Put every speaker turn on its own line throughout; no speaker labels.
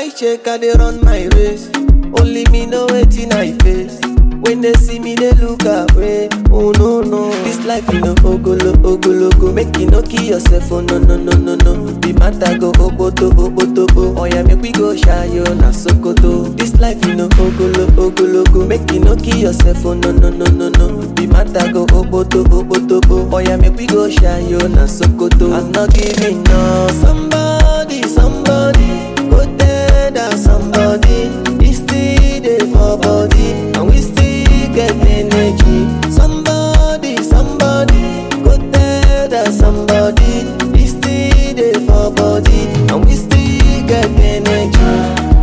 like check, I dey run my race. Only me know wetin I face. When they see me, they look away. Oh no no, this life you know ogolo ogolo go. Make you no kill yourself. Oh no no no no no. The matter go oboto oboto oh. Oh yeah, make we go shayo na Sokoto. This life you know ogolo ogolo go. Make you no kill yourself. Oh no no no no no. The matter go oboto oboto oh. Oh yeah, make we go shayo na Sokoto. I'm not giving up. Somebody go tell that somebody. This still dey for body, and we still get energy. Somebody go tell that somebody. This still dey for body, and we still get energy.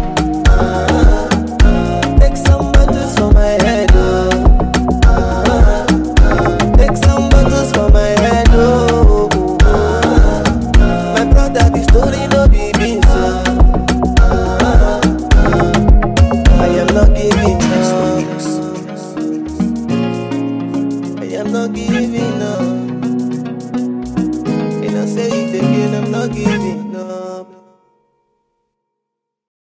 Take some bottles for my head, oh. Take some bottles for my head, oh. My brother, the story no be beans, oh. I am not giving up. I am not giving up. And I say it again, I'm not giving